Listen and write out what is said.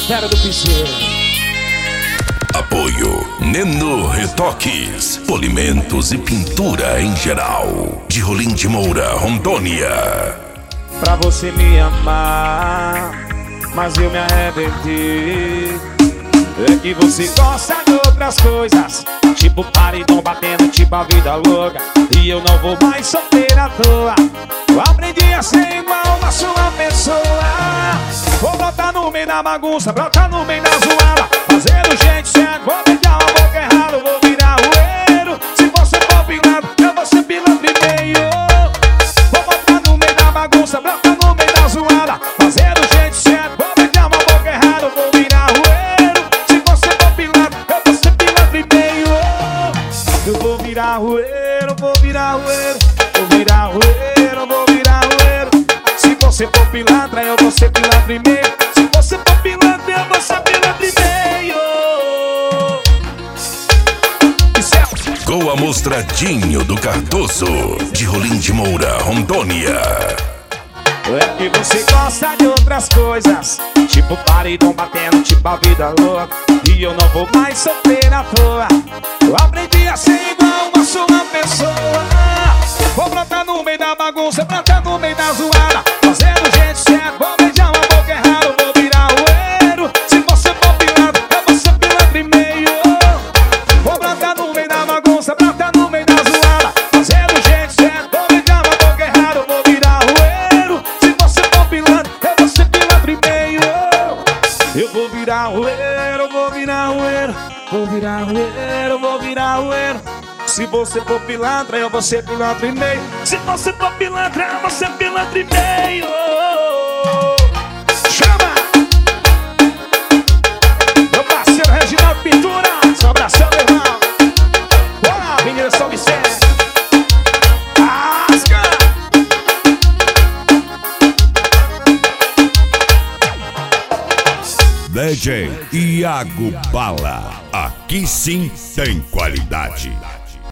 Fera do piseiro. Apoio Neno Retoques, polimentos e pintura em geral. De Rolim de Moura, Rondônia. Pra você me amar, mas eu me arrependi. É que você gosta de outras coisas, tipo paredão batendo, tipo a vida louca. E eu não vou mais sofrer à toa. Eu aprendi a ser igual a sua pessoa. Vou brotar no meio da bagunça, brotar no meio da zoada, fazer do jeito certo, vou beijar uma boca errada, vou virar roeiro. Se você for pilantra, eu vou ser pilantra e meio. Vou botar no meio da bagunça, brotar no meio da zoada, fazer do jeito certo, vou beijar uma boca errada, vou virar roeiro. Se você for pilantra, eu vou ser pilantra e meio. Eu vou virar roeiro, vou virar roeiro, vou virar roeiro, vou virar roeiro. Se você for pilantra, eu vou ser pilantra e meio. Se você for pilantra, eu vou ser pilantra e meio. Com a Mostradinho do Cardoso, de Rolim de Moura, Rondônia. É que você gosta de outras coisas, tipo paredão batendo, tipo a vida louca. E eu não vou mais sofrer à toa. Eu aprendi a ser igual a sua pessoa. Vou brotar no meio da bagunça, brotar no meio da zoada, fazer do jeito certo, vou beijar uma boca errada, vou virar roeiro. Se você for pilantra, eu vou ser pilantra e meio. Vou brotar no meio da bagunça, brotar no meio da zoada, fazer do jeito certo, vou beijar uma boca errada, vou virar roeiro. Se você for pilantra, eu vou ser pilantra e meio. Eu vou virar roeiro, vou virar roeiro, vou virar roeiro, vou virar roeiro. Se você for pilantra, eu vou ser pilantra e meio. Se você for pilantra, eu vou ser pilantra e meio. Chama! Meu parceiro Reginaldo Pintura, só abração, meu irmão. Olá, Avenida São Vicente. Asca! DJ Iago Bala, aqui sim tem qualidade.